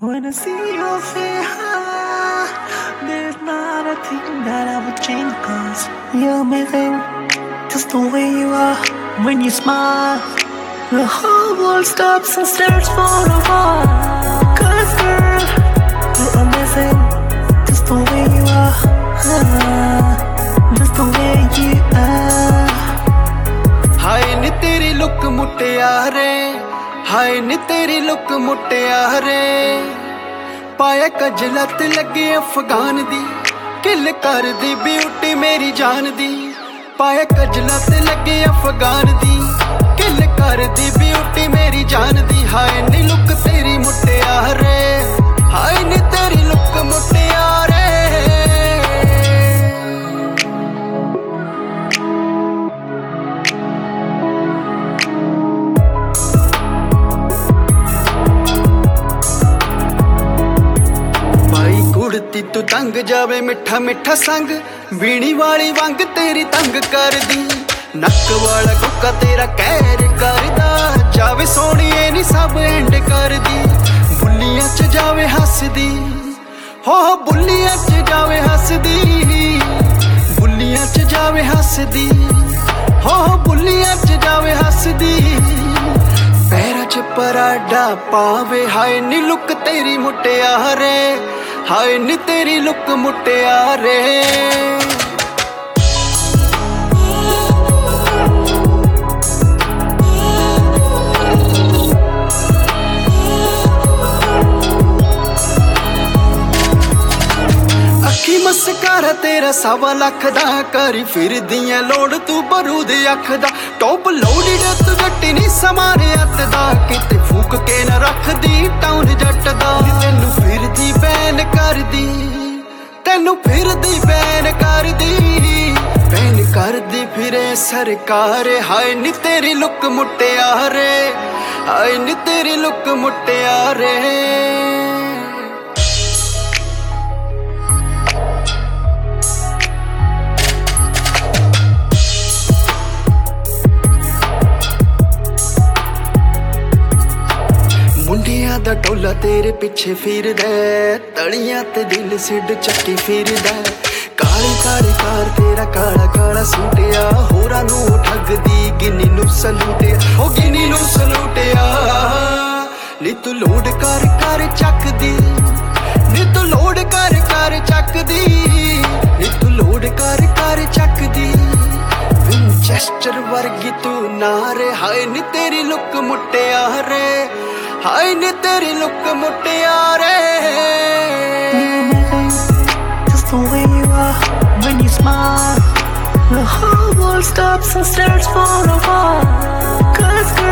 When I see your face, there's not a thing that I would change. Cause you're amazing, just the way you are. When you smile, the whole world stops and stares for a while. Cause girl, you're amazing, just the way you are. Just the way you are. हाय नी तेरी look मुटियारे, हाय नी तेरी look मुटियारे, पाया कजला ते लगे अफगान दी, किल कर दी beauty मेरी जान दी। पाया कजला ते लगे अफगान दी, किल कर दी ब्यूटी मेरी जान दी। हाय नी लुक तेरी मुटियारे, हाय नी तेरी लुक मुटियारे। कुड़ती तू तंग जावे मिठा मिठा संग, बीणी वाली वंग तेरी तंग कर दी। नक वाला कुक्का तेरा कहर करदा, जावे सोनिए नी सब एंड कर दी। बुल्लियां च जावे हसदी, हो बुल्लियां च जावे हसदी, बुल्लियां च जावे हसदी, हो बुल्लियां च जावे हसदी। पैरां च पराडा पावे, हाय नी लुक तेरी मुटियारे, हाय नी तेरी लुक मुटियारे। अखी मस्कारा तेरा 1.25 लाख दा, करी फिरदियां लोड़ तू बरूद अख दा। टॉप लोडेड तू गट्टी नी समारे हत्थ दा, किते फूक के न रख दी टाउन जट दा। तेनू फिरदी बैन कर दी, तेनू फिरदी बैन कर दी, बैन कर दी फिरे सरकार। हाय नी तेरी लुक मुटियारे, हाय नी तेरी लुक मुटियारे। मुंडिया दा टोला तेरे पिछे फिरदा, तलियां ते दिल सिड चक्की फिरदा। काली काली कार तेरा काला काला सूटिया, होरां नू ठगदी गिनी नू सलूटिया, ओ गिनी नू सलूटिया। नी तू लोड कर कर चकदी, नी तू लोड कर कर चकदी, नी तू लोड कर कर चकदी। विंचेस्टर वर्गी तू नारे, हाय नी तेरी लुक मुटियारे, हाय नी तेरी लुक मुटियारे। Just the way you are. When you smile, the whole world stops and stares for a while. Cause girl,